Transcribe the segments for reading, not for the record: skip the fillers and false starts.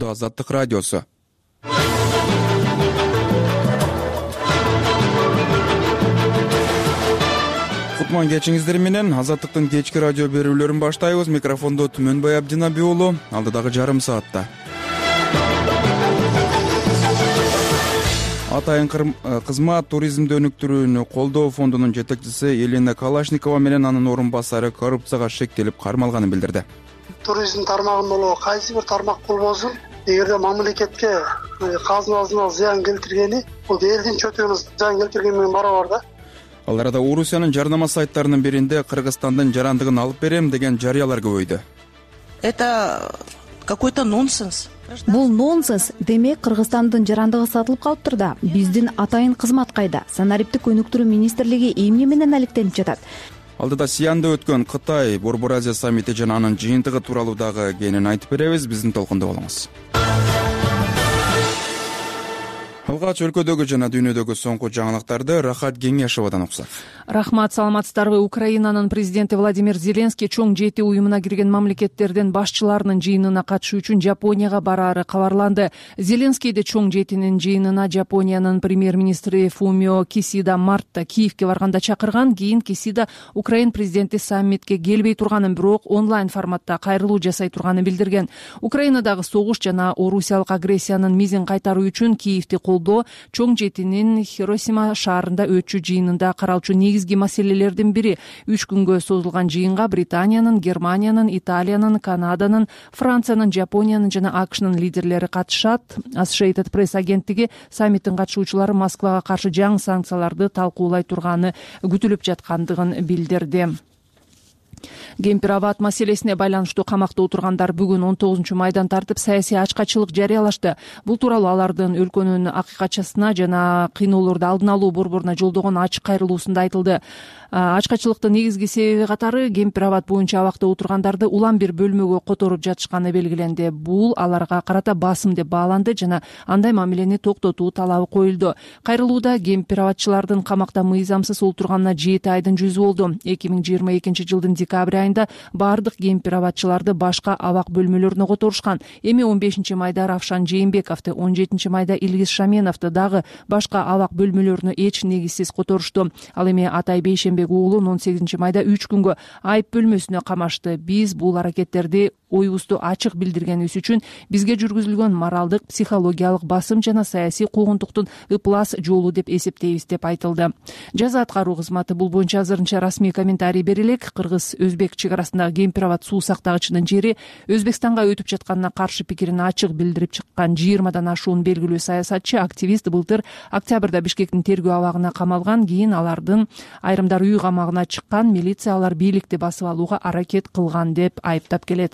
Азаттык радиосу. Кутман кечиңиздер менен Азаттыктын кечки радио берүүлөрүн баштайбыз. Микрофондо Түмөнбай Абдинаби уулу. Алдыдагы жарым саатта Атайын кызмат туризмди өнүктүрүүнү колдоо фондунун жетекчиси Елена Калашникова менен анын орун басары коррупцияга шектелип кармалганын билдирди. Туризм тармагында болобу кайсы бир тармак болбосун, эгерде мамлекетке казынасына зыян келтиргени, бул элдин чөтүнө зыян келтирген менен барабар да. Ал арада Орусиянын жарнама сайттарынын биринде Кыргызстандын жарандыгын алып берем деген жарыялар көбөйдү. Это какой-то нонсенс. Бул нонсенс. Демек Кыргызстандын жарандыгы сатылып калыптыр да. Биздин атайын кызмат кайда? Санариптик өнүктүрүү министрлиги эмне менен алектенип жатат? Алдыда Сианда өткөн Кытай Борбор Азия саммити жана анын жыйынтыгы тууралуу дагы кенен айтып беребиз. Биздин толкунда болуңуз. Алгач өлкөдөгү жана дүйнөдөгү соңку жаңылыктарды Рахат Кеңешовадан уксак. Рахмат, саламатсыздарбы. Украинанын президенти Владимир Зеленский чоң жети уюмуна кирген мамлекеттердин башчыларынын жыйынына катышуу үчүн Жапонияга бараары кабарланды. Зеленскийди чоң жетинин жыйынына Жапониянын премьер-министри Фумио Кисида мартта Киевке барганда чакырган. Кийин Кисида Украин президенти саммитке келбей турганын, бирок онлайн форматта кайрылуу жасай турганын билдирген. Украинадагы согуш жана орусиялык агрессиянын мизин кайтаруу үчүн Киевти колдоо чоң жетинин Хиросима шаарында өтчү жыйынында каралчу негизги маселелердин бири. 3 күнгө созулган жыйынга Британиянын, Германиянын, Италиянын, Канаданын, Франциянын, Жапониянын жана АКШнын лидерлери катышат. Associated Press агенттиги саммиттин катышуучулары Москвага каршы жаңы санкцияларды талкуулай турганы күтүлүп жаткандыгын билдирди. Кемпир-Абад маселесине байланыштуу камакта отургандар бүгүн 19 майдан тартып саясий ачкачылык жарыялашты. Бул тууралуу алардын өлкөнүн акыйкатчысына жана кыйноолорду алдын алуу борборуна жолдогон ачык кайрылуусунда айтылды. Ачкачылыктын негизги себеби катары Кемпир-Абад боюнча абакта отургандарды улам бир бөлмөгө которуп жатышканы белгиленди. Бул аларга карата басым деп бааланды жана андай мамилени токтотуу талабы коюлду. Кайрылууда Кемпир-Абадчылардын камакта мыйзамсыз отурганына 7 айдын жүзү болду. 2022-жылдын декабрь айында бардык Кемпир-Абадчыларды башка абак бөлмөлөрүнө которушкан. Эми 15 майда Равшан Жээнбековду, 17-майда Илгиз Шаменовду дагы башка абак бөлмөлөрүнө эч негизсиз которушту. Ал эми Атай Бейшенбек уулун 18-майда 3 күнгө айып бөлмөсүнө камашты. Биз бул аракеттерди оюбузду ачык билдиргенибиз үчүн бизге жүргүзүлгөн моралдык, психологиялык басым жана саясий куугунтуктун ыплас жолу деп эсептейбиз деп айтылды. Жаза аткаруу кызматы бул боюнча азырынча расмий комментарий бере элек. Кыргыз-Өзбек чек арасындагы Кемпир-Абад суу сактагычынын жери Өзбекстанга өтүп жатканына каршы пикирин ачык билдирип чыккан 20дан ашуун белгилүү саясатчы, активист былтыр октябрда Бишкектин тергөө абагына камалган. Кийин алардын айрымдары үй камагына чыккан. Милиция алар бийликти басып алууга аракет кылган деп айыптап келет.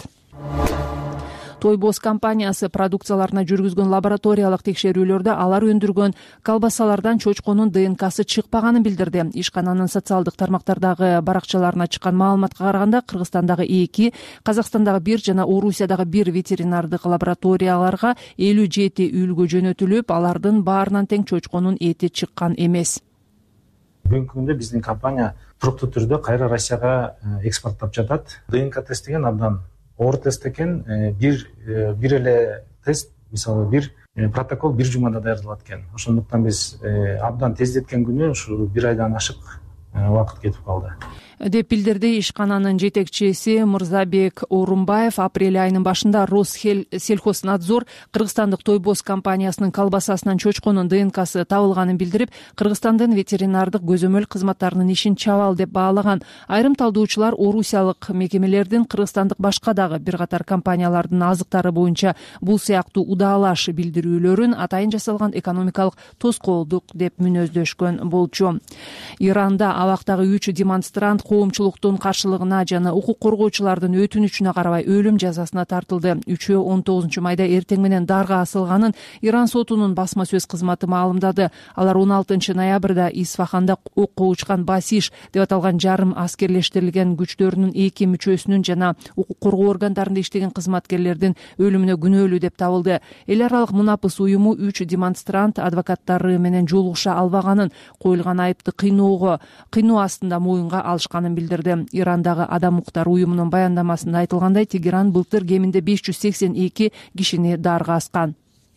Тойбоз компаниясы продукцияларына жүргүзгөн лабораториялык текшерүүлөрдө алар өндүргөн колбасалардан чочконун ДНКсы чыкпаганын билдирди. Ишкананын социалдык тармактардагы баракчаларына чыккан маалыматка караганда, Кыргызстандагы 2, Казакстандагы 1 жана Орусиядагы 1 ветеринардык лабораторияларга 57 үлгү жөнөтүлүп, алардын баарынан тең чочконун эти чыккан эмес. Бүгүнкү күндө биздин компания туруктуу түрдө кайра Россияга экспорттоп жатат. ДНК тест деген абдан оор тест экен. Бир эле тест, мисалы бир протокол 1 жумада даярдалат экен. Ошондуктан биз абдан тездеткен күнү ушу 1 айдан ашык убакыт кетип калды деп билдирди ишкананын жетекчиси Мырзабек Орунбаев. Апрель айынын башында Россельхознадзор кыргызстандык Тойбоз компаниясынын колбасасынан чочконун ДНКсы табылганын билдирип, Кыргызстандын ветеринардык көзөмөл кызматтарынын ишин чабал деп баалаган. Айрым талдоочулар орусиялык мекемелердин Кыргызстандык башка дагы бир катар компаниялардын азыктары боюнча бул сыяктуу удаалаш билдирүүлөрүн атайын жасалган экономикалык тоскоолдук деп мүнөздөшкөн болчу. Иранда абактагы 3 демонстрант коомчулуктун каршылыгына жана укук коргоочулардын өтүнүчүнө карабай өлүм жазасына тартылды. 3-өө 19-майда эртең менен дарга асылганын Иран сотунун басма сөз кызматы маалымдады. Алар 16-ноябрда Исфаханда окко учкан Басиш деп аталган жарым аскерлештирилген күчтөрүнүн 2 мүчөсүнүн жана укук коргоо органдарында иштеген кызматкерлердин өлүмүнө күнөөлүү деп табылды. Эл аралык мунапыс уюму 3 демонстрант адвокаттары менен жолугуша албаганын, коюлган айыпты кыйноо астында моюнга алышкан жатканын билдирди. Ирандагы Адам укуктары уюмунун баяндамасында айтылгандай, Тегеран былтыр кеминде 582 кишини дарга аскан.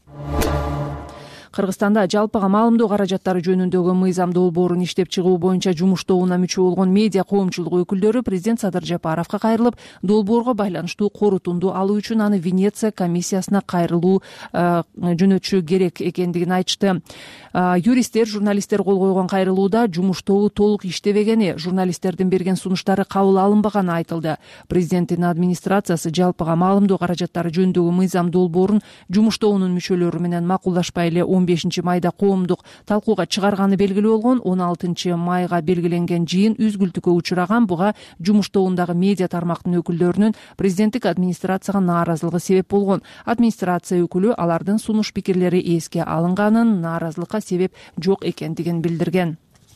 Кыргызстанда жалпыга маалымдоо каражаттары жөнүндөгү мыйзам долбоорун иштеп чыгуу боюнча жумуштоонуна мүчө болгон медиа коомчулук өкүлдөрү президент Садыр Жапаровго кайрылып, долбоорго байланыштуу корутунду алуу үчүн аны Венеция комиссиясына кайрылуу жөнөтүшү керек экендигин айтышты. Юристтер, журналисттер кол койгон кайрылууда жумуштоо толук иштебегени, журналисттердин берген сунуштары кабыл алынбаганы айтылды. Президенттин администрациясы жалпыга маалымдоо каражаттары жөнүндөгү мыйзам долбоорун жумуштоонун мүчөлөрү менен макулдашпай эле 15 майда коомдук талкууга чыгарганы белгилүү болгон. 16 майга белгиленген жыйын үзгүлтүккө учураган. Буга жумуштоундагы медиа тармактын өкүлдөрүнүн президенттик администрацияга нааразылыгы себеп болгон. Администрация өкүлү алардын сунуш пикирлери эске алынганын, нааразылыкка себеп жок экендигин билдирген.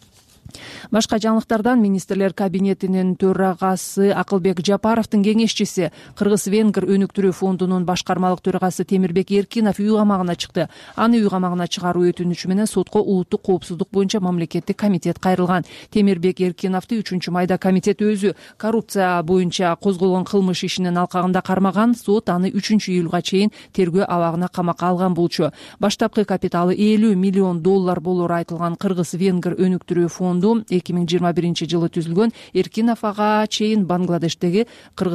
Башка жаңылыктардан министрлер кабинетинин төрагасы Акылбек Жапаровдун кеңешчиси, Кыргыз-Венгр өнүктүрүү фондунун башкармалык төрагасы Темирбек Эркинов үй камагына чыкты. Аны үй камагына чыгаруу өтүнүчү менен сотко улуттук коопсуздук боюнча мамлекеттик комитет кайрылган. Темирбек Эркиновду 3-майда комитет өзү коррупция боюнча козголгон кылмыш ишинин алкагында кармаган. Сот аны 3-июлга чейин тергөө абагына камакка алган болчу. Баштапкы капиталы $50 миллион болору айтылган Кыргыз-Венгр өнүктүрүү фонду 2021 жылы түзүлгөн. Эркинов ага чейин Бангладештин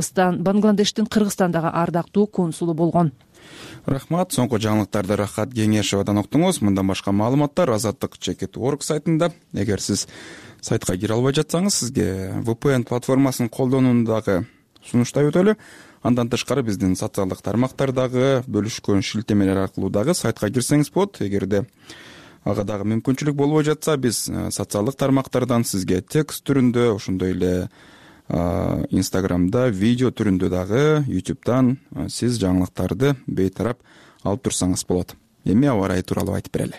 Кыргызстандагы ардактуу консулу болгон. Рахмат. Соңку жаңылыктарды Рахат Кеңешевадан уктуңуз. Мындан башка маалыматтар azatlyk.org сайтында. Эгер сиз сайтка кире албай жатсаңыз, сизге VPN платформасын колдонуундагы сунуштап өтөлү. Андан тышкары биздин социалдык тармактардагы бөлүшкөн шилтемелер аркылуу дагы сайтка кирсеңиз болот. Эгерде ага дагы мүмкүнчүлүк болбой жатса, биз социалдык тармактардан сизге текст түрүндө, ошондой эле Инстаграмда видео түрүндө дагы, YouTube'дан сиз жаңылыктарды бейтарап алып турсаңыз болот. Эми аба ырайы тууралуу айтып берели.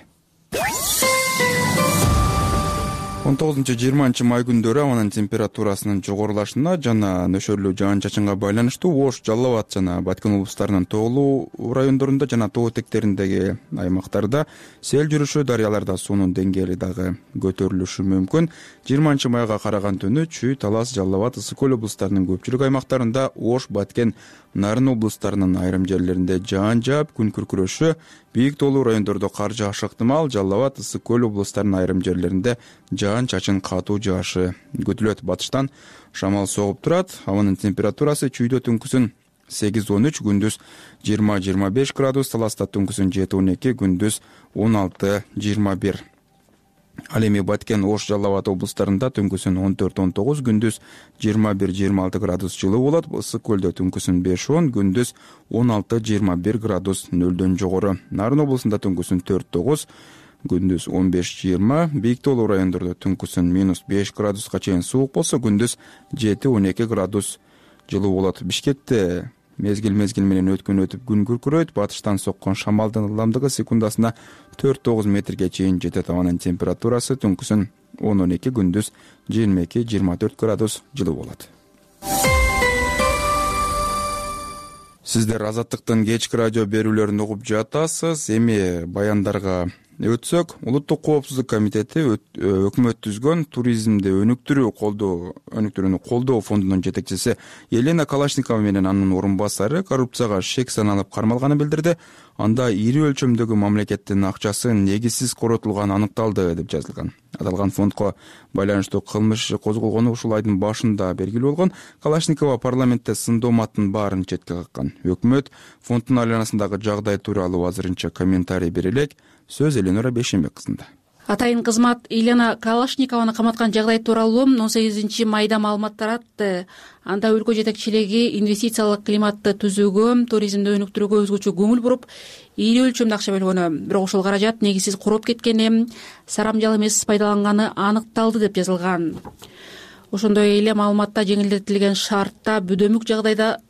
19-20 май күндөрү абанын температурасынын жогорулашына жана нөшөрлүү жаан-чачынга байланыштуу Ош, Жалал Абад жана Баткен облустарынын тоолуу райондорунда жана тоо этектериндеги аймактарда сел жүрүшү, дарыяларда суунун деңгээли дагы көтөрүлүшү мүмкүн. 20 майга караган түнү Чүй, Талас, Жалал Абад, Ысык көл облустарынын көпчүлүк аймактарында, Ош, Баткен, Нарын облустарынын айрым жерлеринде жаан жаап, күн күркүрөшү, бийик тоолуу райондордо кар жаашы ыктымал. Жалал Абад, Ысык көл облустарынын айрым жерлеринде жаан-чачын катуу жаашы күтүлөт. Батыштан шамал согуп турат. Абанын температурасы Чүйдө түнкүсүн 8-13, күндүз 20-25 градус, Таласта түнкүсүн 7-12, күндүз 16-21. Ал эми Баткен, Ош, Жалал Абад облустарында түнкүсүн 14-19, күндүз 21-26 градус жылуу болот. Ысык көлдө түнкүсүн 5-10, күндүз 16-21 градус нөлдөн жогору. Нарын облусунда түнкүсүн 4-9, күндүз 15-20, бийик тоолуу райондордо түнкүсүн -5 градуска чейин суук болсо, күндүз 7-12 градус жылуу болот. Бишкекте мезгил менен өтүп күн күркүрөйт. Батыштан соккон шамалдын ылдамдыгы секундасына 4-9 метрге чейин жетет. Абанын температурасы түнкүсүн 10-12, күндүз 22-24 градус жылуу болот. Сиздер Азаттыктын кечки радио берүүлөрүн угуп жатасыз. Эми баяндарга өтсөк, Улуттук коопсуздук комитети өкмөт түзгөн туризмди өнүктүрүүнү колдоо фондунун жетекчиси Елена Калашникова менен анын орун басары коррупцияга шек саналып кармалганын билдирди. Анда ири өлчөмдөгү мамлекеттин акчасы негизсиз коротулганы аныкталды деп жазылган. Аталган фондко байланыштуу кылмыш козголгону ушул айдын башында белгилүү болгон. Калашникова парламентте сындооматтын баарын четке каккан. Өкмөт фонддун айланасындагы жагдай тууралуу азырынча комментарий бере элек. Сөз Эленора Бешенбек кызында. Атайын кызмат Елена Калашникованы каматкан жагдай тууралуу 18 майда маалымат таратты. Анда өлкө жетекчилиги инвестициялык климатты түзүүгө, туризмди өнүктүрүүгө өзгөчө көңүл буруп, ири өлчөмдө акча бөлгөнү, бирок ошол каражат негизсиз короп кеткени, сарамжал эмес пайдаланганы аныкталды деп жазылган. Ошондой эле маалыматта жеңилдетилген шартта бүдөмүк жагдайда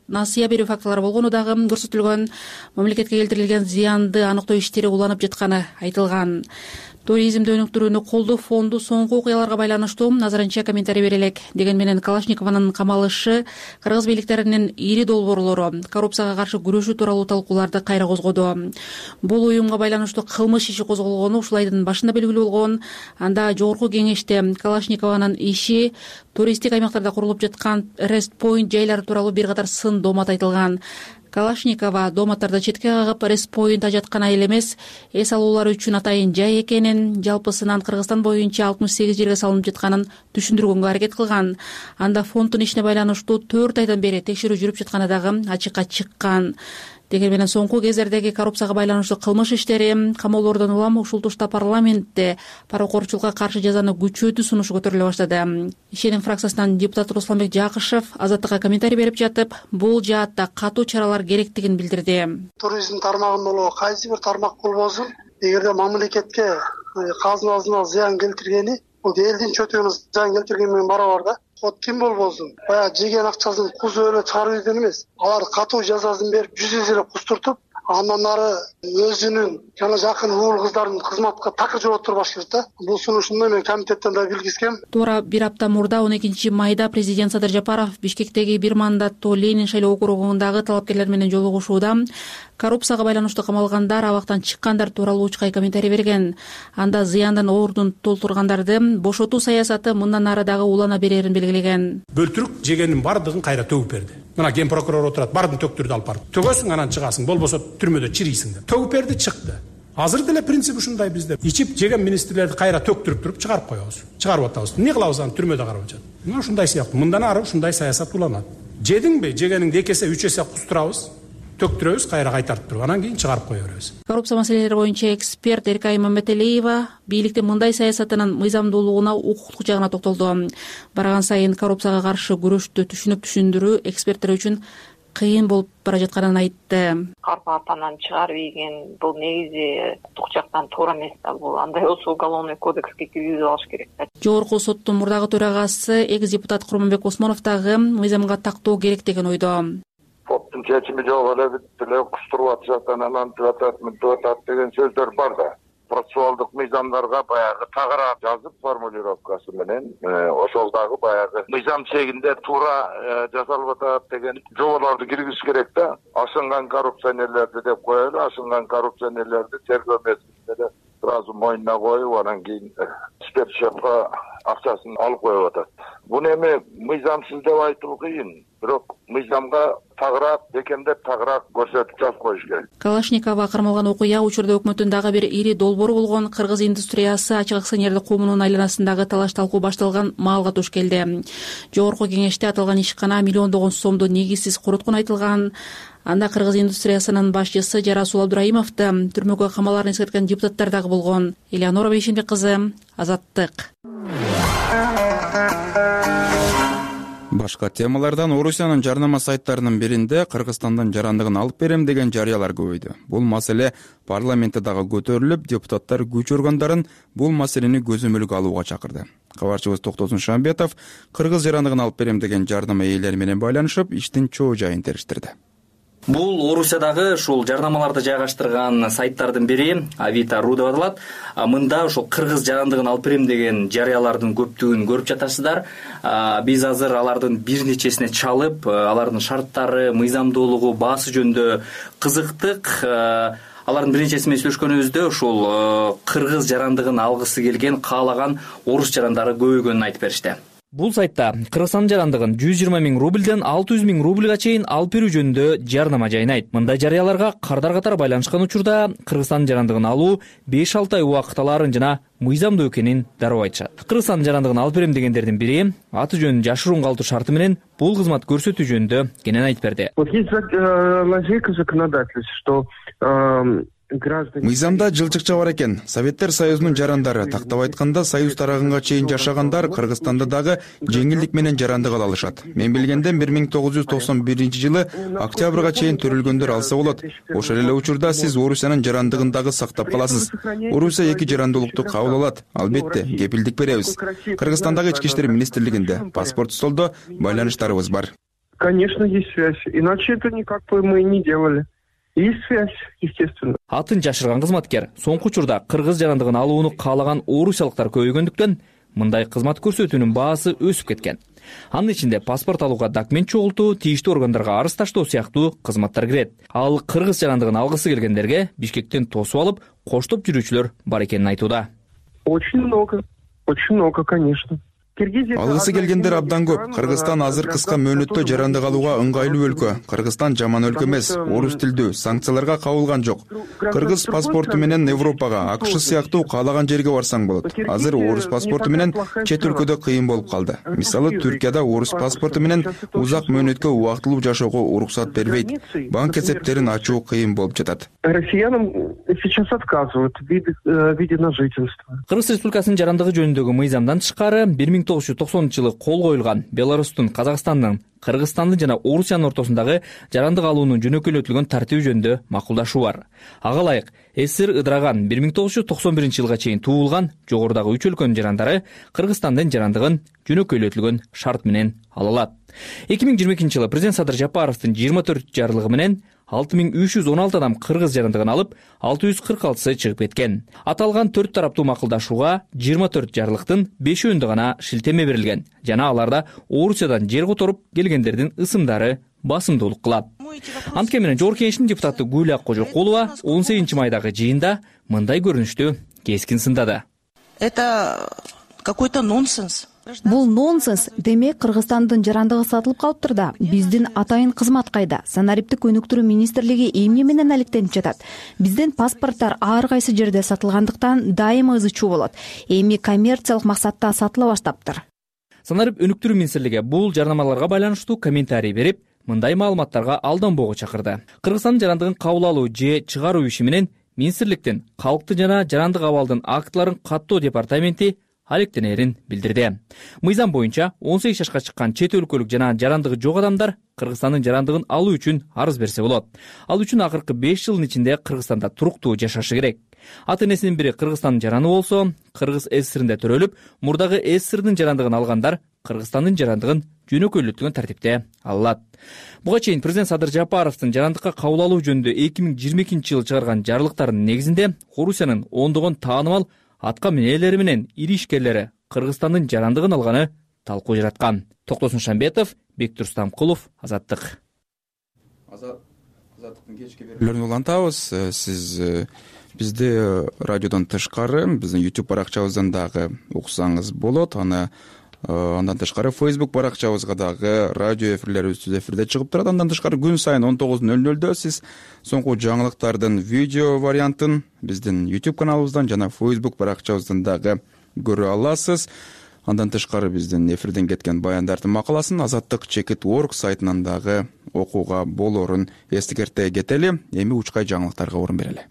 насыя берүү фактылары болгону дагы көрсөтүлгөн. Мамлекетке келтирилген зыянды аныктоо иштери уланып жатканы айтылган. Туризмди өнүктүрүүнү колдоо фонду соңку окуяларга байланыштуу назарынча комментарий бере элек. Деген менен Калашникованын камалышы кыргыз бийликтеринин ири долбоорлору коррупцияга каршы күрөшүү тууралуу талкууларды кайра козгоду. Бул уюмга байланыштуу кылмыш иши козголгону ушул айдын башында белгилүү болгон. Анда жогорку кеңеште Калашникованын иши туристтик аймактарда курулуп жаткан Rest Point жайлары тууралуу бир катар сын доомат айтылган. Калашникова дооматтарды четке кагып, Rest Point ажаткана эле эмес, эс алуулар үчүн атайын жай экенин, жалпысынан Кыргызстан боюнча 68 жерге салынып жатканын түшүндүргөнгө аракет кылган. Анда фонддун ишине байланыштуу 4 айдан бери текшерүү жүрүп жатканы дагы ачыкка чыккан. Деген менен соңку кездердеги коррупцияга байланыштуу кылмыш иштери, камоолордон улам ушул тушта парламентте паракорчулукка каршы жазаны күчөтүү сунушу көтөрүлө баштады. ИШНин фракциясынан депутат Русланбек Жакышев Азаттыкка комментарий берип жатып, бул жаатта катуу чаралар керектигин билдирди. Туризм тармагында кайсы бир тармак болбосун, эгерде мамлекетке казынасына зыян келтиргени, бул элдин чөтүгүнө зыян келтирген менен барабар да. Вот ким болбосун, баягы жеген акчасын кузу эле чыгарып ийген эмес. Алар катуу жазасын берип, жүз эле кустуртуп, андан ары өзүнүн жана жакын уул кыздарын кызматка такыр жооп турбаш керек да. Бул сунушумду мен комитеттен да билгизгем. Туура бир апта мурда 12 майда президент Садыр Жапаров Бишкектеги бир мандаттуу Ленин шайлоо округундагы талапкерлер менен жолугушууда коррупцияга байланыштуу камалгандар, абактан чыккандар тууралуу учкай комментарий берген. Анда зыяндын ордун толтургандарды бошотуу саясаты мындан ары дагы улана берерин белгилеген. Бөлтүрүк жегенин бардыгын кайра төгүп берди. Мына ген прокурор отурат, бардын төктүрдү алып барып. Төгөсүң, анан чыгасың, болбосо түрмөдө чирийсиң деп. Төгүп берди, чыкты. Азыр деле принцип ушундай бизде. Ичип жеген министрлерди кайра төктүрүп туруп чыгарып коебуз. Чыгарып атабыз. Эмне кылабыз аны түрмөдө карап жатат. Мына ушундай сыяктуу. Мындан ары ушундай саясат уланат. Жедиңби, жегениңди 2 эсе 3 эсе кустурабыз. Төктүрөбүз, кайра кайтартып туруп, анан кийин чыгарып кое беребиз. Коррупция маселелери боюнча эксперт Эркай Мамметалиева бийликтин мындай саясатынын мыйзамдуулугуна, укуктук жагына токтолду. Барган сайын коррупцияга каршы күрөштү түшүндүрүү эксперттер үчүн кыйын болуп бара жатканын айтты. Карпатанан чыгарып ийген бул негизи укуктук жактан туура эмес да. Бул андай болсо уголовный кодекске киргизип алыш керек да. Жогорку соттун мурдагы төрагасы экс-депутат Курманбек Осмонов дагы мыйзамга тактоо керек деген ойдо. Соттун чечими жок эле бүт эле кустуруп атышат, анан антип атат, мынтип атат деген сөздөр бар да. Процессуалдык мыйзамдарга баягы тагыраак жазып формулировкасы менен ошол дагы баягы мыйзам чегинде туура жасалып атат деген жоболорду киргизиш керек да. Ашынган коррупционерлерди деп коелу, ашынган коррупционерлерди тергөө мезгилинде сразу мойнуна коюп, анан кийин спецшопко акчасын алып коюп атат. Буну эми мыйзамсыз деп айтуу кыйын, бирок мыйзамга тагыраак бекемдеп, тагыраак көрсөтүп жазып коюш керек. Калашникова кармалган окуя учурда өкмөттүн дагы бир ири долбоору болгон кыргыз индустриясы ачык акционердик коомунун айланасындагы талаш-талкуу башталган маалга туш келди. Жогорку кеңеште аталган ишкана миллиондогон сомду негизсиз короткон айтылган. Анда кыргыз индустриясынын башчысы Жарасул Абдураимовду түрмөгө камаларын эскерткен депутаттар дагы болгон. Элеонора Бейшенбек кызы, Азаттык. Башка темалардан Орусиянын жарнама сайттарынын биринде Кыргызстандын жарандыгын алып берем деген жарыялар көбөйдү. Бул маселе парламентте дагы көтөрүлүп, депутаттар күч органдарын бул маселени көзөмөлгө алууга чакырды. Кабарчыбыз Токтосун Шамбетов кыргыз жарандыгын алып берем деген жарнама ээлери менен байланышып, иштин чоо жайын териштирди. Бул Орусиядагы ушул жарнамаларды жайгаштырган сайттардын бири Авито.ру деп аталат. Мында ушул кыргыз жарандыгын алып берем деген жарыялардын көптүгүн көрүп жатасыздар. Биз азыр алардын бир нечесине чалып, алардын шарттары, мыйзамдуулугу, баасы жөнүндө кызыктык. Алардын бир нечеси менен сүйлөшкөнүбүздө ушул кыргыз жарандыгын алгысы келген, каалаган орус жарандары көбөйгөнүн айтып беришти. Бул сайтта Кыргызстан жарандыгын 120 000 рубльден 600 000 рубльга чейин алып берүү жөнүндө жарнама жайнайт. Мындай жарыяларга кардар катар байланышкан учурда Кыргызстан жарандыгын алуу 5-6 ай убакыт алаарын жана мыйзамдуу экенин дароо айтышат. Кыргызстан жарандыгын алып берем дегендердин бири аты жөнүн жашыруун калтыруу шарты менен бул кызмат көрсөтүү жөнүндө кенен айтып берди. Мыйзамда жылчыкча бар экен. Советтер Союзунун жарандары, тактап айтканда Союз тарагынга чейин жашагандар Кыргызстанда дагы жеңилдик менен жарандык ала алышат. Мен билгенден 1991-жылы октябрга чейин төрөлгөндөр алса болот. Ошол эле учурда сиз Орусиянын жарандыгын дагы сактап каласыз. Орусия 2 жарандуулукту кабыл алат. Албетте, кепилдик беребиз. Кыргызстандагы ички иштер министрлигинде паспорт столдо байланыштарыбыз бар. Конечно, есть связь. Иначе это никак бы мы не делали. Есть связь, естественно. Атын жашырган кызматкер соңку учурда кыргыз жарандыгын алууну каалаган орусиялыктар көбөйгөндүктөн мындай кызмат көрсөтүүнүн баасы өсүп кеткен. Анын ичинде паспорт алууга документ чогултуу, тийиштүү органдарга арыз таштоо сыяктуу кызматтар кирет. Ал кыргыз жарандыгын алгысы келгендерге Бишкектен тосуп алып, коштоп жүрүүчүлөр бар экенин айтууда. Очень много, конечно. Алгысы келгендер абдан көп. Кыргызстан азыр кыска мөөнөттө жарандык алууга ыңгайлуу өлкө. Кыргызстан жаман өлкө эмес, орус тилдүү, санкцияларга кабылган жок. Кыргыз паспорту менен Европага, АКШ сыяктуу каалаган жерге барсаң болот. Азыр орус паспорту менен чет өлкөдө кыйын болуп калды. Мисалы, Түркияда орус паспорту менен узак мөөнөткө убактылуу жашоого уруксат бербейт. Банк эсептерин ачуу кыйын болуп жатат. Россиянам сейчас отказывают в виде на жительство. Кыргыз Республикасынын жарандыгы жөнүндөгү мыйзамдан тышкары 1990-жылы кол коюлган Беларустун, Казакстандын, Кыргызстандын жана Орусиянын ортосундагы жарандык алуунун жөнөкөйлөтүлгөн тартиби жөнүндө макулдашуу бар. Ага ылайык СССР ыдыраган 1991-жылга чейин туулган жогорудагы 3 өлкөнүн жарандары Кыргызстандын жарандыгын жөнөкөйлөтүлгөн шарт менен ала алат. 2022-жылы президент Садыр Жапаровдун 24 жарлыгы менен 6316 адам кыргыз жарандыгын алып, 646сы чыгып кеткен. Аталган 4 тараптуу макулдашууга 24 жарлыктын 5-өндө гана шилтеме берилген. Жана аларда Орусиядан жер которуп келгендердин ысымдары басымдуулук кылат. Анткени менен Жогорку Кеңештин депутаты Гүлия Кожокулова 18-майдагы жыйында мындай көрүнүштү кескин сындады. Это какой-то нонсенс. Бул нонсенс. Демек Кыргызстандын жарандыгы сатылып калыптыр да. Биздин атайын кызмат кайда? Санариптик өнүктүрүү министрлиги эмне менен алектенип жатат? Биздин паспорттор ар кайсы жерде сатылгандыктан дайыма ызы чуу болот. Эми коммерциялык максатта сатыла баштаптыр. Санарип өнүктүрүү министрлиги бул жарнамаларга байланыштуу комментарий берип, мындай маалыматтарга алданбоого чакырды. Кыргызстандын жарандыгын кабыл алуу же чыгаруу иши менен министрликтин калктын жана жарандык абалдын актыларын каттоо департаменти алектенерин билдирди. Мыйзам боюнча 18 жашка чыккан чет өлкөлүк жана жарандыгы жок адамдар Кыргызстандын жарандыгын алуу үчүн арыз берсе болот. Ал үчүн акыркы 5 жылдын ичинде Кыргызстанда туруктуу жашашы керек. Ата энесинин бири Кыргызстандын жараны болсо, Кыргыз СССРинде төрөлүп, мурдагы СССРдин жарандыгын алгандар Кыргызстандын жарандыгын жөнөкөйлөтүлгөн тартипте алат. Буга чейин президент Садыр Жапаровдун жарандыкка кабыл алуу жөнүндө 2022-жылы чыгарган жарлыктарынын негизинде Орусиянын ондогон таанымал атка минелери менен ири ишкерлери Кыргызстандын жарандыгын алганы талкуу жараткан. Токтосун Шамбетов, Бектур Стамкулов, Азаттык. Азаттыктын кечки берүүлөрүн улантабыз. Сиз бизди радиодон тышкары, биздин YouTube баракчабыздан дагы уксаңыз болот. Андан тышкары Facebook баракчабызга дагы радио эфирлерибиз түз эфирде чыгып турат. Андан тышкары күн сайын 19:00 сиз соңку жаңылыктардын видео вариантын биздин YouTube каналыбыздан жана Facebook баракчабыздан дагы көрө аласыз. Андан тышкары биздин эфирден кеткен баяндардын макаласын Азаттык.org сайтынан дагы окууга болорун эскерте кетели. Эми учкай жаңылыктарга орун берели.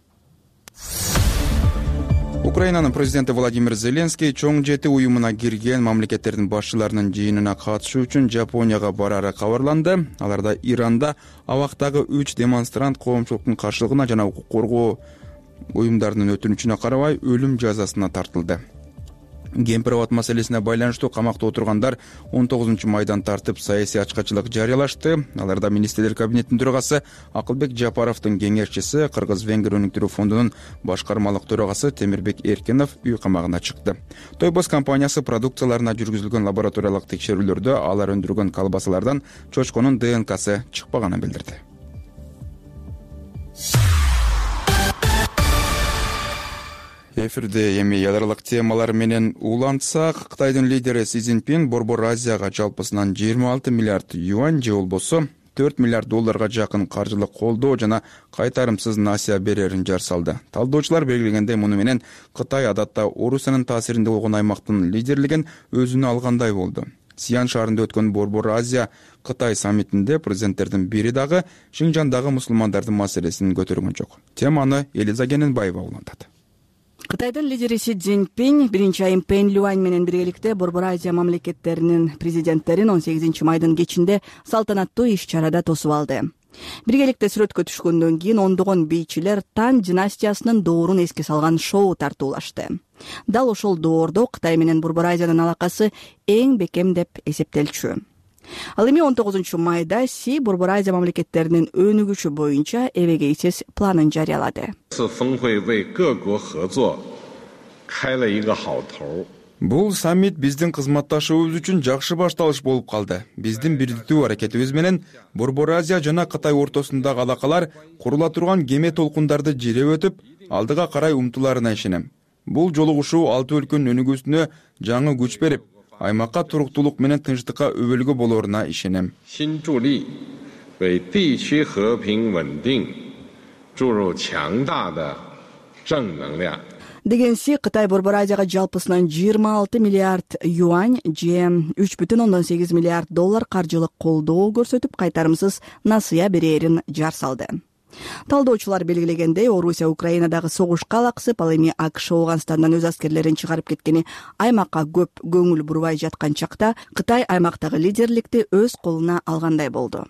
Украинанын президенти Владимир Зеленский чоң жети уюмуна кирген мамлекеттердин башчыларынын жыйынына катышуу үчүн Жапонияга барары кабарланды. Аларда Иранда абактагы 3 демонстрант коомчулуктун каршылыгына жана укук коргоо уюмдарынын өтүнүчүнө карабай өлүм жазасына тартылды. Кемпир-абад маселесине байланыштуу камакта отургандар 19-майдан тартып саясий ачкачылык жарыялашты. Аларда министрлер кабинетинин төрагасы Акылбек Жапаровдун кеңешчиси, Кыргыз-Венгер өнүктүрүү фондунун башкармалык төрагасы Темирбек Эркенов үй камагына чыкты. Тойбос компаниясы продукцияларына жүргүзүлгөн лабораториялык текшерүүлөрдө алар өндүргөн колбасалардан чочконун ДНКсы чыкпаганын билдирди. Эфирде эми ядралык темалар менен улантсак, Кытайдын лидери Си Цзиньпин Борбор Азияга жалпысынан 26 миллиард юань же болбосо 4 миллиард долларга жакын каржылык колдоо жана кайтарымсыз насыя берерин жар салды. Талдоочулар белгилегендей, муну менен Кытай адатта Орусиянын таасиринде болгон аймактын лидерлигин өзүнө алгандай болду. Сиан шаарында өткөн Борбор Азия Кытай саммитинде президенттердин бири дагы Шинжандагы мусулмандардын маселесин көтөргөн жок. Теманы Элиза Кененбаева улантат. Кытайдын лидери Си Цзиньпин биринчи айым Пен Люань менен биргеликте Борбор Азия мамлекеттеринин президенттерин 18-майдын кечинде салтанаттуу иш-чарада тосуп алды. Биргеликте сүрөткө түшкөндөн кийин ондогон бийчилер Тан династиясынын доорун эске салган шоу тартуулашты. Дал ошол доордо Кытай менен Борбор Азиянын алакасы эң бекем деп эсептелчү. Ал эми 19 майда Си Борбор Азия мамлекеттеринин өнүгүшү боюнча эбегейсиз планын жарыялады. Бул саммит биздин кызматташыбыз үчүн жакшы башталыш болуп калды. Биздин бирдиктүү аракетибиз менен Борбор Азия жана Кытай ортосундагы алакалар курула турган кеме толкундарды жиреп өтүп, алдыга карай умтуларына ишенем. Бул жолугушуу 6 өлкөнүн өнүгүүсүнө жаңы күч берип, аймакка туруктуулук менен тынчтыкка өбөлгө болоруна ишенем. Деген Си Кытай Борбор Азияга жалпысынан 26 миллиард юань же 3,8 миллиард доллар каржылык колдоо көрсөтүп, кайтарымсыз насыя берерин жар салды. Талдоочулар белгилегендей, Орусия Украинадагы согушка алаксып, ал эми АКШ Ооганстандан өз аскерлерин чыгарып кеткени аймакка көп көңүл бурбай жаткан чакта Кытай аймактагы лидерликти өз колуна алгандай болду.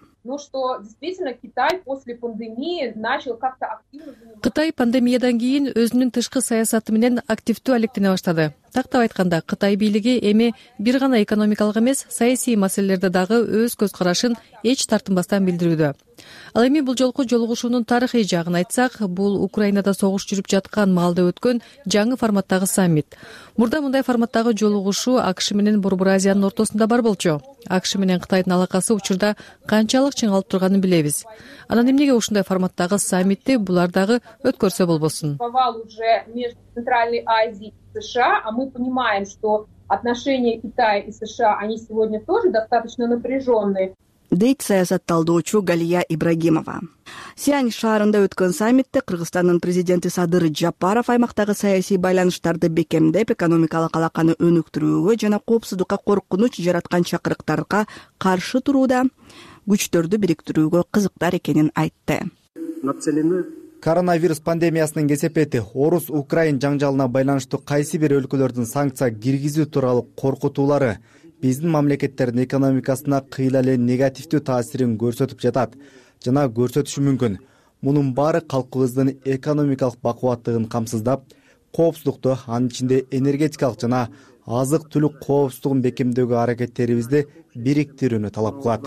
Кытай пандемиядан кийин өзүнүн тышкы саясаты менен активдүү алектене баштады. Тактап айтканда, Кытай бийлиги эми бир гана экономикалык эмес, саясий маселелерде дагы өз көз карашын эч тартынбастан билдирүүдө. Ал эми бул жолку жолугушуунун тарыхый жагын айтсак, бул Украинада согуш жүрүп жаткан маалда өткөн жаңы форматтагы саммит. Мурда мындай форматтагы жолугушуу АКШ менен Борбор Азиянын ортосунда бар болчу. АКШ менен Кытайдын алакасы учурда канчалык чыңалып турганын билебиз. Анан эмнеге ушундай форматтагы саммитти булар дагы өткөрсө болбосун? Центральной Азии и США, а мы понимаем, что отношения Китая и США, они сегодня тоже достаточно напряженные. Дейт саясатталдоочу Галия Ибрагимова. Сиань шаарында өткөн саммитте Кыргызстандын президенти Садыр Жапаров аймактагы саясий байланыштарды бекемдеп, экономикалык алаканы өнүктүрүүгө жана коопсуздукка коркунуч жараткан чакырыктарга каршы турууда күчтөрдү бириктирүүгө кызыктар экенин айтты. Коронавирус пандемиясынын кесепети Орус-Украин жаңжалына байланыштуу кайсы бир өлкөлөрдүн санкция киргизүү тууралуу коркутуулары биздин мамлекеттердин экономикасына кыйла эле негативдүү таасирин көрсөтүп жатат жана көрсөтүшү мүмкүн. Мунун баары калкыбыздын экономикалык бакубаттыгын камсыздап, коопсуздукту, анын ичинде энергетикалык жана азык-түлүк коопсуздугун бекемдөөгө аракеттерибизди бириктирүүнү талап кылат.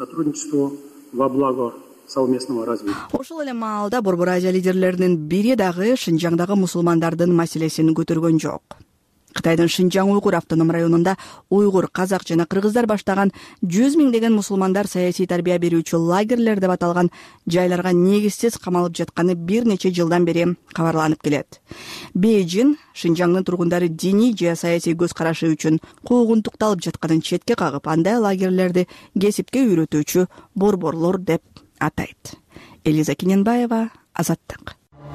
Ошол эле маалда Борбор Азия лидерлеринин бири дагы Шинжаңдагы мусулмандардын маселесин көтөргөн жок. Кытайдын Шинжаң уйгур автоном районунда уйгур, казак жана кыргыздар баштаган 100 миңдеген мусулмандар саясий тарбия берүүчү лагерлер деп аталган жайларга негизсиз камалып жатканы бир нече жылдан бери кабарланып келет. Бейжин Шинжаңдын тургундары диний же саясий көз карашы үчүн куугунтукталып жатканын четке кагып, андай лагерлерди кесипке үйрөтүүчү борборлор деп атайт. Элиза Кененбаева, Азаттык.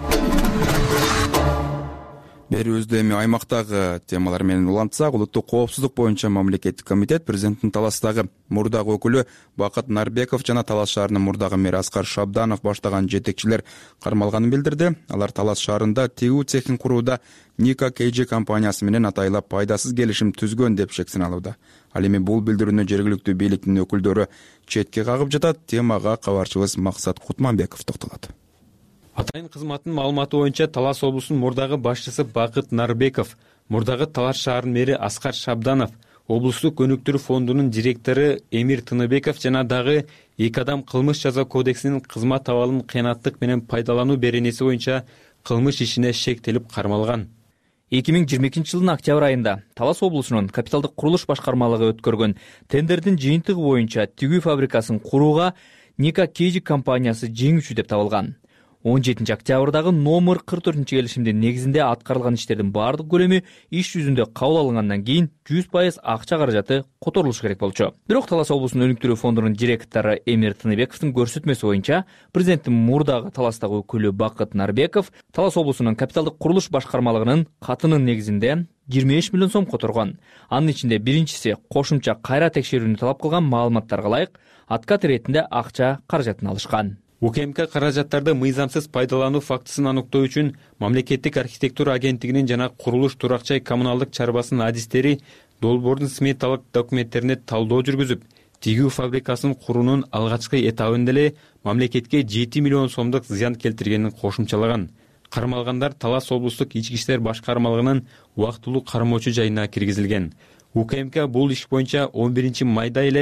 Берүүбүздө эми аймактагы темалар менен улантсак, улуттук коопсуздук боюнча мамлекеттик комитет президенттин Таластагы мурдагы өкүлү Бакыт Нарбеков жана Талас шаарынын мурдагы мэри Аскар Шабданов баштаган жетекчилер кармалганын билдирди. Алар Талас шаарында тигүү цехин курууда Ника KG компаниясы менен атайлап пайдасыз келишим түзгөн деп шек сыналууда. Ал эми бул билдирүүнү жергиликтүү бийликтин өкүлдөрү четке кагып жатат. Темага кабарчыбыз Максат Кутманбеков токтолот. Атайын кызматтын маалыматы боюнча Талас облусунун мурдагы башчысы Бакыт Нарбеков, мурдагы Талас шаарынын мэри Аскар Шабданов, облустук өнүктүрүү фондунун директору Эмир Тыныбеков жана дагы 2 адам кылмыш жаза кодексинин кызмат абалын кыянаттык менен пайдалануу беренеси боюнча кылмыш ишине шектелип кармалган. 2022 жылдын октябрь айында Талас облусунун капиталдык курулуш башкармалыгы өткөргөн тендердин жыйынтыгы боюнча тигүү фабрикасын курууга Ника KG компаниясы жеңүүчү деп табылган. 17 октябрдагы номер 44 келишимдин негизинде аткарылган иштердин баардык көлөмү иш жүзүндө кабыл алынгандан кийин 100% акча каражаты которулушу керек болчу. Бирок Талас облусунун өнүктүрүү фондунун директору Эмир Тыныбековдун көрсөтмөсү боюнча президенттин мурдагы Таластагы өкүлү Бакыт Нарбеков Талас облусунун капиталдык курулуш башкармалыгынын катынын негизинде 25 миллион сом которгон. Анын ичинде биринчиси кошумча кайра текшерүүнү талап кылган маалыматтарга ылайык откат иретинде акча каражатын алышкан. УКМК каражаттарды мыйзамсыз пайдалануу фактысын аныктоо үчүн мамлекеттик архитектура агенттигинин жана курулуш турак-жай коммуналдык чарбасынын адистери долбоордун сметалык документтерине талдоо жүргүзүп, тигүү фабрикасын куруунун алгачкы этабында эле мамлекетке 7 миллион сомдук зыян келтиргенин кошумчалаган. Кармалгандар Талас облустук ички иштер башкармалыгынын убактылуу кармоочу жайына киргизилген. УКМК бул иш боюнча 11 майда эле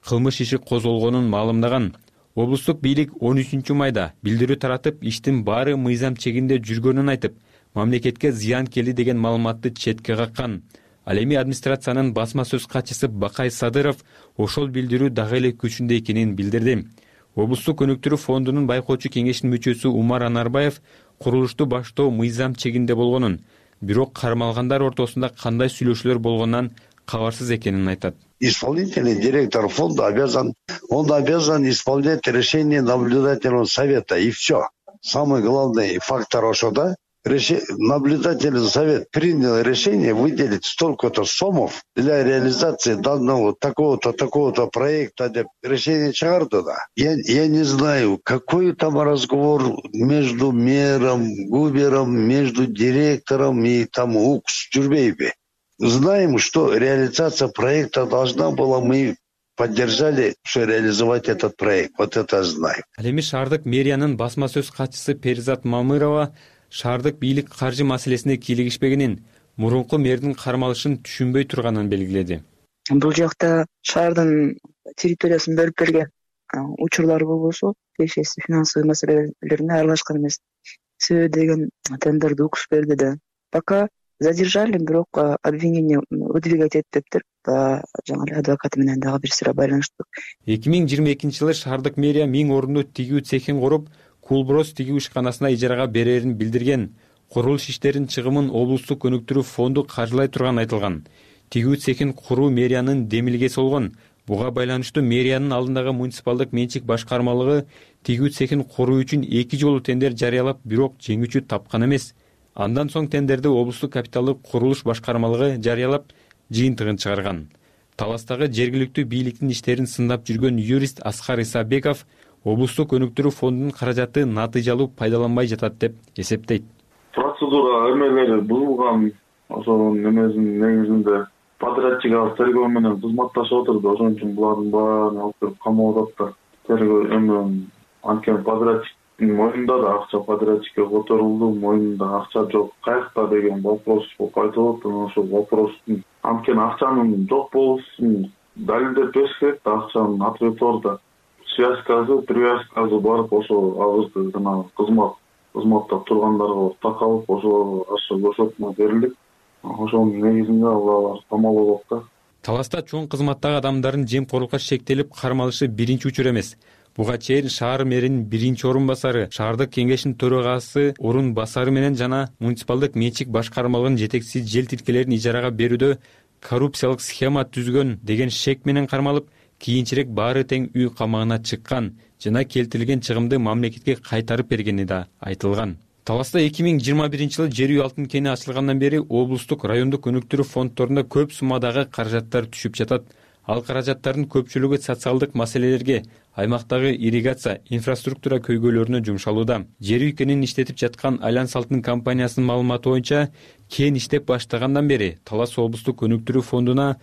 кылмыш иши козголгонун маалымдаган. Облустук бийлик 13 майда билдирүү таратып, иштин баары мыйзам чегинде жүргөнүн айтып, мамлекетке зыян келди деген маалыматты четке каккан. Ал эми администрациянын басма сөз катчысы Бакай Садыров ошол билдирүү дагы эле күчүндө экенин билдирди. Облустук өнүктүрүү фондунун байкоочу кеңешинин мүчөсү Умар Анарбаев курулушту баштоо мыйзам чегинде болгонун, бирок кармалгандар ортосунда кандай сүйлөшүүлөр болгонунан кабарсыз экенин айтат. Исполнительный директор фонда он обязан исполнять решение наблюдательного совета, и все. Самый главный фактор ошода. Наблюдательный совет принял решение выделить столько-то сомов для реализации данного такого-то проекта. Решение чыгарды да. Я не знаю, какой там разговор между мэром, губером, между директором и там УКС жүрбейби. Знаем, что реализация проекта должна была, мы поддержали, что реализовать этот проект. Вот это знаю. Ал эми шаардык мэриянын басма сөз катчысы Перизат Мамырова шаардык бийлик каржы маселесине кийлигишпегенин, мурунку мэрдин кармалышын түшүнбөй турганын белгиледи. Бул жакта шаардын территориясын бөлүп берген учурлар болбосо, тиешеси финансовый маселелерине аралашкан эмес. Себеби деген тендерди УКС берди да. Пока задержали, бирок обвинение выдвигать этпептир. Жаңы адвокаты менен дагы бир сыра байланыштык. 2022-жылы шаардык мэрия 1000 орунду тигүү цехин куруп, Кулброс тигүү ишканасына ижарага берерин билдирген. Курулуш иштеринин чыгымын облустук өнүктүрүү фонду каржылай турганы айтылган. Тигүү цехин куруу мэриянын демилгеси болгон. Буга байланыштуу мэриянын алдындагы муниципалдык менчик башкармалыгы тигүү цехин куруу үчүн 2 жолу тендер жарыялап, бирок жеңүүчү тапкан эмес. Андан соң тендерди облустук капиталдык курулуш башкармалыгы жарыялап, жыйынтыгын чыгарган. Таластагы жергиликтүү бийликтин иштерин сындап жүргөн юрист Аскар Исабеков облустук өнүктүрүү фондунун каражаты натыйжалуу пайдаланбай жатат деп эсептейт. Процедура эмелери бузулган, ошонун эмесинин негизинде подрядчик тергөө менен кызматташып отурду. Ошон үчүн булардын баарын алып келип камап атат да. Тергөө эме анткени подрядчиктин мойнунда да акча, подрядчикке которулду, мойнунда акча жок. Каякта деген вопрос айтылып атат. Ошол вопростун анткени акчанын жок болуусун далилдеп бериш керек да, акчанын ответи орда. Связкасы, привязкасы барып, ошо азыркы жана кызматта тургандарга такалып, ошо ошотуна берилик. Ошонун негизинде алар камалып атат. Таласта чоң кызматтагы адамдардын жемкорлукка шектелип кармалышы биринчи учур эмес. Буга чейин шаар мэринин биринчи орун басары, шаардык кеңештин төрагасы орун басары менен жана муниципалдык менчик башкармалыгынын жетекчиси жер тилкелерин ижарага берүүдө коррупциялык схема түзгөн деген шек менен кармалып, кийинчерээк баары тең үй камагына чыккан жана келтирилген чыгымды мамлекетке кайтарып бергени да айтылган. Таласта 2021-жылы жер үй алтын кени ачылгандан бери облустук, райондук өнүктүрүү фонддорунда көп суммадагы каражаттар түшүп жатат. Ал каражаттардын көпчүлүгү социалдык маселелерге, аймактагы ирригация, инфраструктура көйгөйлөрүнө жумшалууда. Жер үй кенин иштетип жаткан Альянс алтын компаниясынын маалыматы боюнча, кен иштеп баштагандан бери Талас облустук өнүктүрүү фондуна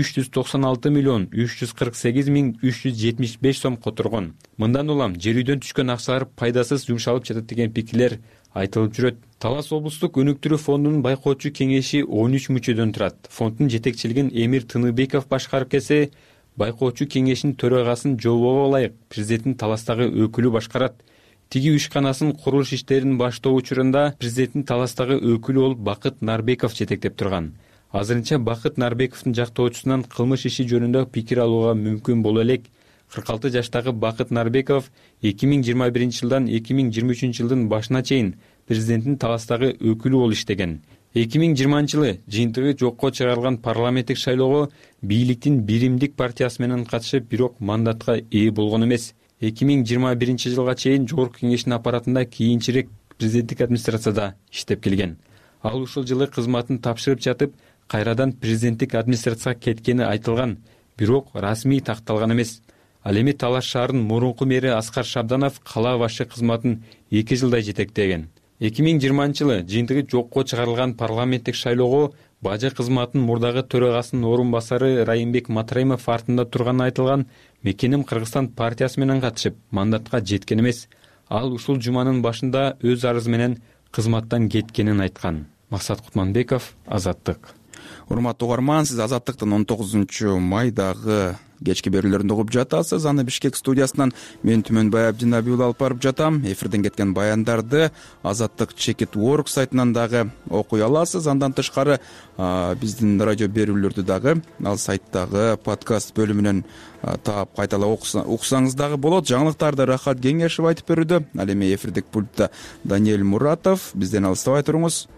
396 миллион 348 миң 375 сом которгон. Мындан улам жер үйдөн түшкөн акчалар пайдасыз жумшалып жатат деген пикирлер айтылып жүрөт. Талас облустук өнүктүрүү фондунун байкоочу кеңеши 13 мүчөдөн турат. Фонддун жетекчилигин Эмир Тыныбеков башкарып келсе, байкоочу кеңешинин төрагасын жобого ылайык президенттин Таластагы өкүлү башкарат. Тигүү ишканасын курулуш иштерин баштоо учурунда президенттин Таластагы өкүлү болуп Бакыт Нарбеков жетектеп турган. Азырынча Бакыт Нарбековдун жактоочусунан кылмыш иши жөнүндө пикир алууга мүмкүн боло элек. 46 жаштагы Бакыт Нарбеков 2021-жылдан 2023-жылдын башына чейин президенттин Таластагы өкүлү болуп иштеген. 2020-жылы жыйынтыгы жокко чыгарылган парламенттик шайлоого бийликтин Биримдик партиясы менен катышып, бирок мандатка ээ болгон эмес. 2021-жылга чейин жогорку кеңештин аппаратында, кийинчерээк президенттик администрацияда иштеп келген. Ал ушул жылы кызматын тапшырып жатып, кайрадан президенттик администрацияга кеткени айтылган, бирок расмий такталган эмес. Ал эми Талас шаарынын мурунку мэри Аскар Шабданов кала башы кызматын 2 жылдай жетектеген. 2020-жылы жыйынтыгы жокко чыгарылган парламенттик шайлоого бажы кызматынын мурдагы төрагасынын орун басары Райымбек Матраимов артында турганы айтылган Мекеним Кыргызстан партиясы менен катышып, мандатка жеткен эмес. Ал ушул жуманын башында өз арызы менен кызматтан кеткенин айткан. Максат Кутманбеков, Азаттык. урматтуу угарман, сиз Азаттыктын 19 майдагы кечки берүүлөрүндө угуп жатасыз. Аны Бишкек студиясынан мен Түмөнбай Абдинабий уулу алып барып жатам. Эфирден кеткен баяндарды Азаттык Чекит.org сайтынан дагы окуй аласыз. Андан тышкары биздин радио берүүлөрдү дагы ал сайттагы подкаст бөлүмүнөн таап кайталап уксаңыз дагы болот. Жаңылыктарды Рахат Кеңешев айтып берүүдө. Ал эми эфирдик пультта Даниэль Муратов. Бизден алыстабай туруңуз.